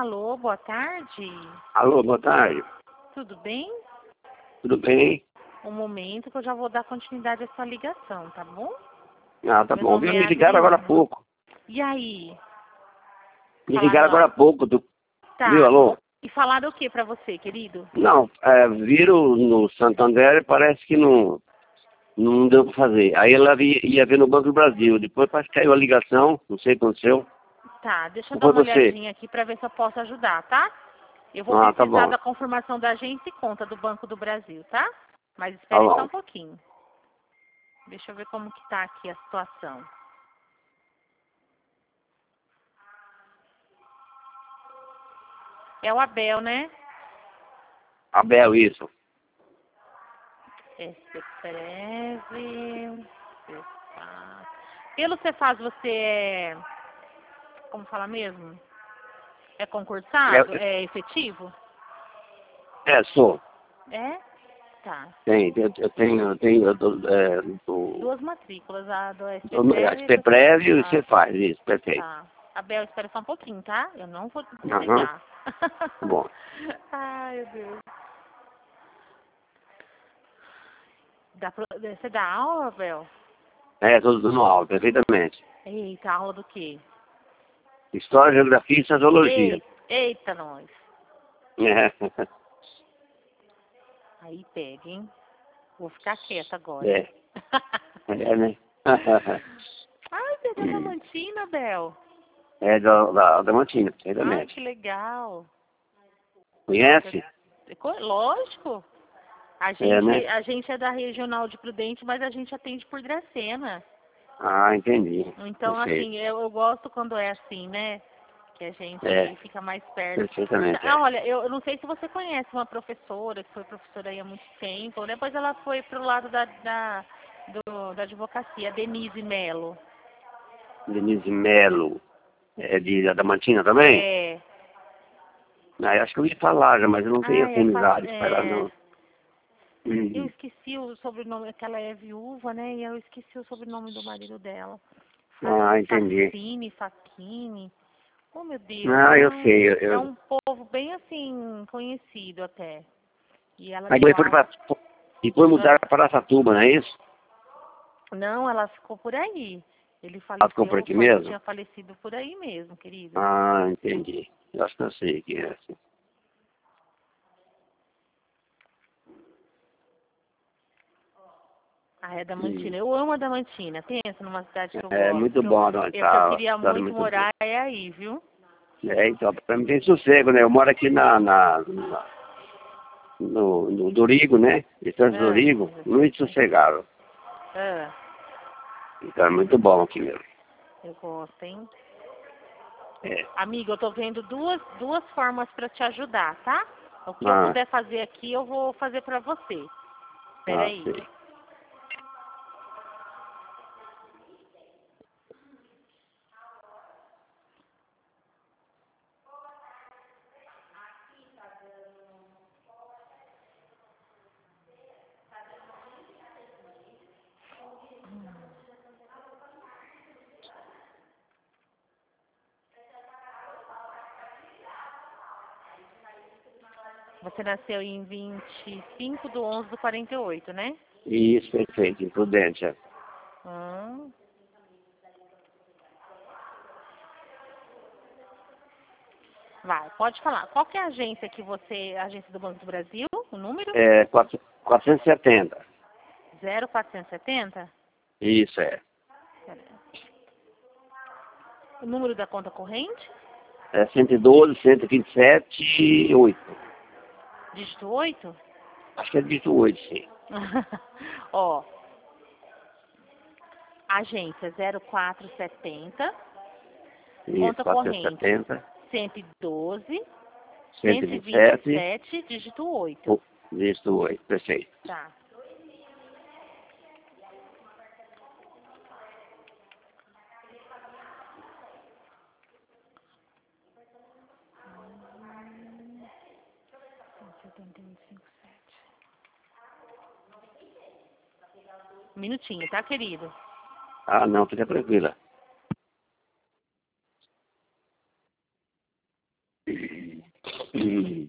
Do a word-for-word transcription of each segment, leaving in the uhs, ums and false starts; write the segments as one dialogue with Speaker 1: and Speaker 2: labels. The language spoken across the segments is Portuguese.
Speaker 1: Alô, boa tarde.
Speaker 2: Alô, boa tarde.
Speaker 1: Tudo bem?
Speaker 2: Tudo bem?
Speaker 1: Um momento que eu já vou dar continuidade à sua ligação, tá bom?
Speaker 2: Ah, tá
Speaker 1: Meu
Speaker 2: bom.
Speaker 1: nome
Speaker 2: Viu?
Speaker 1: é
Speaker 2: Me ligaram agora há
Speaker 1: Adriana.
Speaker 2: pouco.
Speaker 1: E aí?
Speaker 2: Me
Speaker 1: Falaram
Speaker 2: ligaram agora há
Speaker 1: lá?
Speaker 2: pouco. Do... Viu,
Speaker 1: Tá.
Speaker 2: alô?
Speaker 1: E falaram o que pra você, querido?
Speaker 2: Não, é, viram no Santander e parece que não, não deu para fazer. Aí ela ia, ia ver no Banco do Brasil. Depois parece que caiu a ligação, não sei o que aconteceu.
Speaker 1: Tá, deixa eu
Speaker 2: Não
Speaker 1: dar
Speaker 2: foi
Speaker 1: uma
Speaker 2: você?
Speaker 1: olhadinha aqui pra ver se eu posso ajudar, tá? Eu vou
Speaker 2: Ah, tá
Speaker 1: precisar
Speaker 2: bom.
Speaker 1: da confirmação da agência e conta do Banco do Brasil, tá? Mas
Speaker 2: Tá
Speaker 1: espere só
Speaker 2: bom.
Speaker 1: um pouquinho. Deixa eu ver como que tá aqui a situação. É o Abel, né?
Speaker 2: Abel, isso.
Speaker 1: Expreve. Cefaz. Pelo Cefaz você é. Como fala mesmo? É concursado?
Speaker 2: É,
Speaker 1: É efetivo?
Speaker 2: é sou.
Speaker 1: É? Tá.
Speaker 2: Tem, eu, eu tenho, eu tenho, eu tô, é, do,
Speaker 1: Duas matrículas, a do
Speaker 2: do,
Speaker 1: SPPREV e
Speaker 2: S P
Speaker 1: do
Speaker 2: prévio e
Speaker 1: Cefaz.
Speaker 2: você faz isso, perfeito.
Speaker 1: Tá. Abel, espera só um pouquinho, tá? Eu não vou
Speaker 2: Aham,
Speaker 1: desligar.
Speaker 2: tá bom.
Speaker 1: Ai, meu Deus. Dá pra... Você dá aula, Abel?
Speaker 2: É, tô dando aula, perfeitamente.
Speaker 1: Eita, aula do quê?
Speaker 2: História, Geografia e Sociologia.
Speaker 1: Eita, eita, nós.
Speaker 2: É,
Speaker 1: Aí pega, hein? Vou ficar quieta agora.
Speaker 2: é, é né?
Speaker 1: Ai, você é da
Speaker 2: Hum.
Speaker 1: Diamantina, Bel.
Speaker 2: É da, da, da Mantina,
Speaker 1: Ai,
Speaker 2: perfeitamente.
Speaker 1: que legal.
Speaker 2: Conhece?
Speaker 1: Co- Lógico. A
Speaker 2: É,
Speaker 1: gente,
Speaker 2: né?
Speaker 1: a gente é da Regional de Prudente, mas a gente atende por Dracena.
Speaker 2: Ah, entendi.
Speaker 1: Então,
Speaker 2: Perfeito.
Speaker 1: assim, eu, eu gosto quando é assim, né? Que a
Speaker 2: É,
Speaker 1: gente fica mais perto.
Speaker 2: perfeitamente,
Speaker 1: Ah,
Speaker 2: é.
Speaker 1: olha, eu eu não sei se você conhece uma professora, que foi professora aí há muito tempo. Depois ela foi pro lado da, da, do, da advocacia, a Denise Melo.
Speaker 2: Denise Melo, é de da Mantina também?
Speaker 1: É.
Speaker 2: Ah, eu acho que eu ouvi falar já, mas eu não tenho
Speaker 1: Ah, é, fa-
Speaker 2: afinidade com ela,
Speaker 1: é.
Speaker 2: não.
Speaker 1: Eu
Speaker 2: Uhum.
Speaker 1: esqueci o sobrenome, que ela é viúva, né? E eu esqueci o sobrenome do marido dela. Fa-
Speaker 2: Ah, entendi.
Speaker 1: Facine, Facchini. Oh, meu Deus,
Speaker 2: Ah,
Speaker 1: é
Speaker 2: eu
Speaker 1: um,
Speaker 2: sei. Eu,
Speaker 1: é
Speaker 2: eu...
Speaker 1: um povo bem assim, conhecido até. E ela
Speaker 2: Aí
Speaker 1: deu
Speaker 2: depois foi
Speaker 1: aula.
Speaker 2: pra... Depois
Speaker 1: Ah,
Speaker 2: mudaram para Araçatuba, não é isso?
Speaker 1: não, ela ficou por aí. Ele
Speaker 2: Ela ficou por
Speaker 1: faleceu,
Speaker 2: aqui
Speaker 1: fa-
Speaker 2: mesmo?
Speaker 1: tinha falecido por aí mesmo, querido.
Speaker 2: Ah, entendi. Eu acho que eu sei que é assim.
Speaker 1: Ah, é
Speaker 2: Hum.
Speaker 1: Damantina. Eu amo a Damantina. Pensa numa cidade que eu
Speaker 2: É
Speaker 1: gosto.
Speaker 2: muito
Speaker 1: Que eu,
Speaker 2: bom, não,
Speaker 1: eu, que eu
Speaker 2: tá,
Speaker 1: queria
Speaker 2: tá
Speaker 1: muito
Speaker 2: muito bom.
Speaker 1: morar é aí, viu?
Speaker 2: É, então, pra mim tem sossego, né? Eu moro aqui na, na, na- no, no Dorigo, né? Distância do
Speaker 1: Ah,
Speaker 2: Dorigo, muito sossegado.
Speaker 1: ah,
Speaker 2: Então é muito bom aqui mesmo.
Speaker 1: eu gosto, hein?
Speaker 2: É.
Speaker 1: Amigo, eu tô vendo duas, duas formas para te ajudar, tá? O que eu
Speaker 2: Ah,
Speaker 1: puder fazer aqui, eu vou fazer para você. Espera
Speaker 2: ah,
Speaker 1: aí.
Speaker 2: sei.
Speaker 1: Você nasceu em vinte e cinco de onze do quarenta e oito, né?
Speaker 2: Isso, perfeito, imprudente. É.
Speaker 1: Hum. Vai, pode falar. Qual que é a agência que você, a agência do Banco do Brasil? O número?
Speaker 2: É quatro- quatrocentos e setenta.
Speaker 1: zero quatrocentos e setenta?
Speaker 2: Isso, é.
Speaker 1: Pera aí. O número da conta corrente?
Speaker 2: É cento e doze, cento e vinte e sete, oito.
Speaker 1: Dígito oito?
Speaker 2: Acho que é dígito oito, sim.
Speaker 1: Ó, agência zero quatro setenta,
Speaker 2: Isso,
Speaker 1: conta
Speaker 2: quatrocentos e
Speaker 1: corrente
Speaker 2: setenta,
Speaker 1: cento e doze,
Speaker 2: cento e
Speaker 1: cento e
Speaker 2: vinte e
Speaker 1: vinte e
Speaker 2: sete,
Speaker 1: sete, dígito oito.
Speaker 2: o- dígito oito, perfeito.
Speaker 1: Tá. setenta e um, cinquenta e sete. Um minutinho, tá, querido?
Speaker 2: Ah, não, fica tranquila. Hum.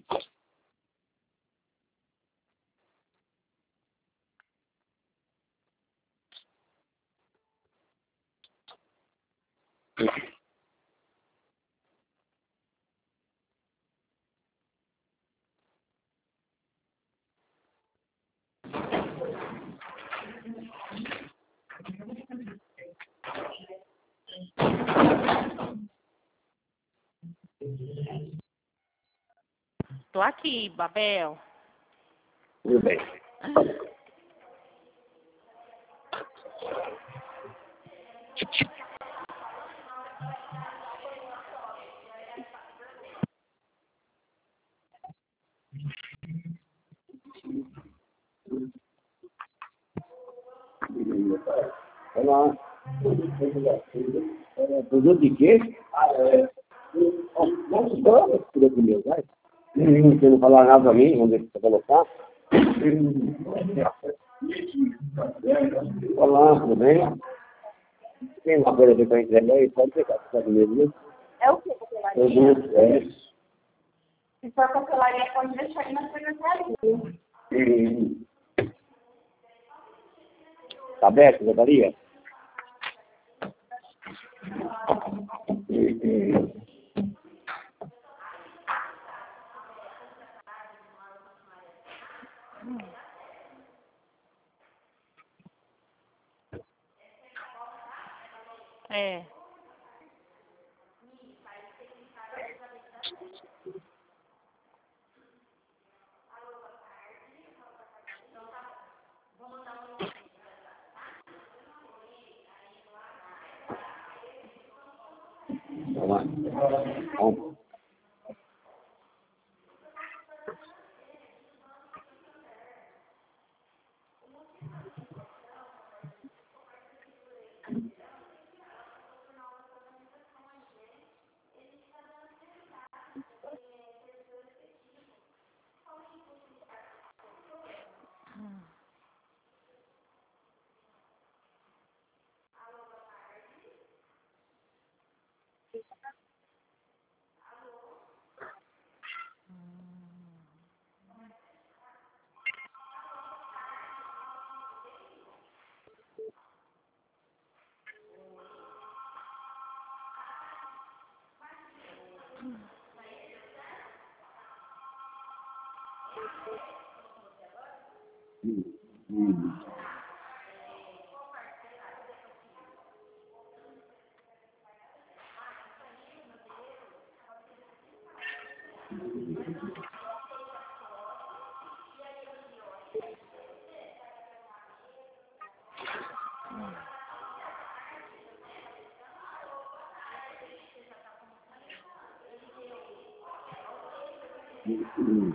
Speaker 1: Tô aqui, Babel.
Speaker 2: Tudo bem. Olá. Produto de quê? Ah, é. Nossa, vamos por aqui mesmo, vai. Você não falar nada pra mim, vamos ver se você colocar. Olá, tudo bem? Tem uma coisa a ver com a entrega aí? Pode pegar, você sabe mesmo?
Speaker 3: É o que, papelaria?
Speaker 2: Produto, é.
Speaker 3: Se for papelaria, pode deixar aí na secretaria.
Speaker 2: Hum. Tá aberto a secretaria?
Speaker 1: É.
Speaker 2: Olá. Bom. Hum. Hum. Hum.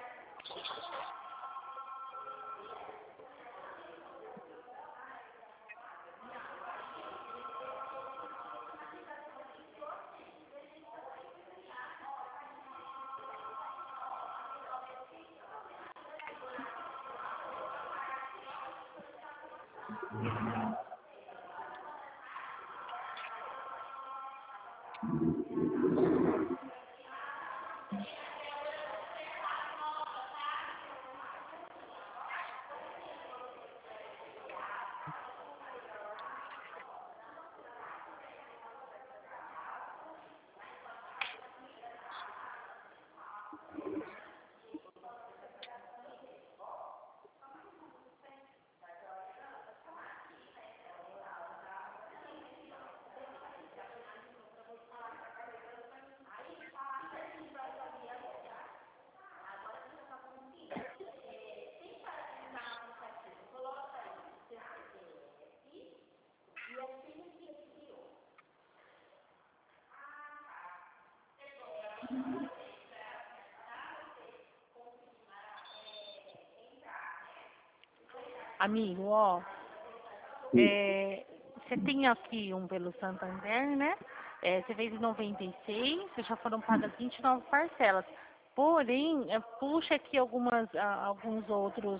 Speaker 1: Amigo, ó, é, você tem aqui um pelo Santander, né? É, você fez em noventa e seis, você já foram pagas vinte e nove parcelas. Porém, é, puxa aqui algumas, a- alguns outros,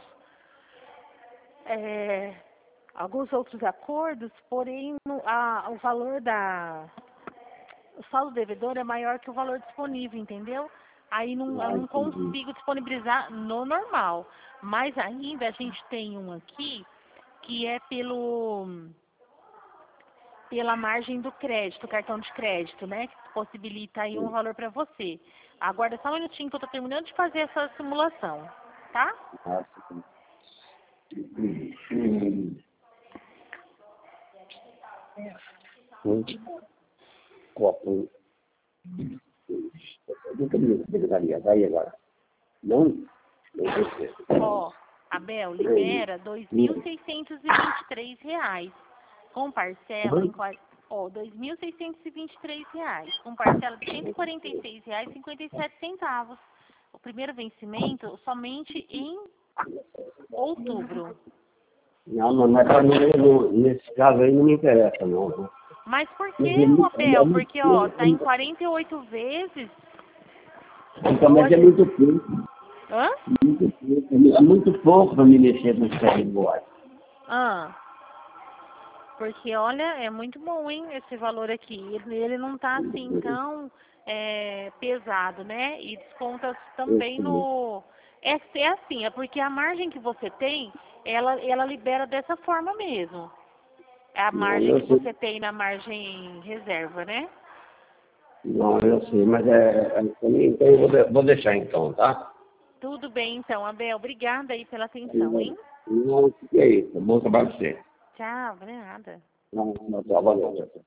Speaker 1: é, alguns outros acordos, porém no- a- o valor da, o saldo devedor é maior que o valor disponível, entendeu? Aí não, eu não consigo disponibilizar no normal. Mas ainda a gente tem um aqui que é pelo pela margem do crédito, cartão de crédito, né? Que possibilita aí um valor para você. Aguarda só um minutinho que eu tô terminando de fazer essa simulação, tá?
Speaker 2: Copo. Nunca me secretaria, vai agora. Não? Não sei.
Speaker 1: Ó, Abel, libera dois mil seiscentos e vinte e três reais. Com parcela em qua- ó, dois mil seiscentos e vinte e três reais. Com parcela de cento e quarenta e seis reais e cinquenta e sete centavos. O primeiro vencimento somente em outubro.
Speaker 2: Não, não, mas pra mim, não- nesse caso aí não me interessa, não.
Speaker 1: Mas por que, Abel? Porque, ó, tá em quarenta e oito vezes.
Speaker 2: Então, mas é muito pouco.
Speaker 1: Hã?
Speaker 2: Muito pouco. É muito pouco para me mexer com esse agora.
Speaker 1: Ah. Porque, olha, é muito bom, hein, esse valor aqui. Ele, ele não tá assim tão é, pesado, né? E desconta também no... É, é assim, é porque a margem que você tem, ela, ela libera dessa forma mesmo. É a margem que você tem na margem reserva, né?
Speaker 2: Não, eu sei, mas é... é então eu vou, de- vou deixar então, tá?
Speaker 1: Tudo bem, então, Abel. Obrigada aí pela atenção, hein?
Speaker 2: Não, o que é isso? Bom trabalho pra você.
Speaker 1: Tchau, de nada.
Speaker 2: Não, não, não, não, não.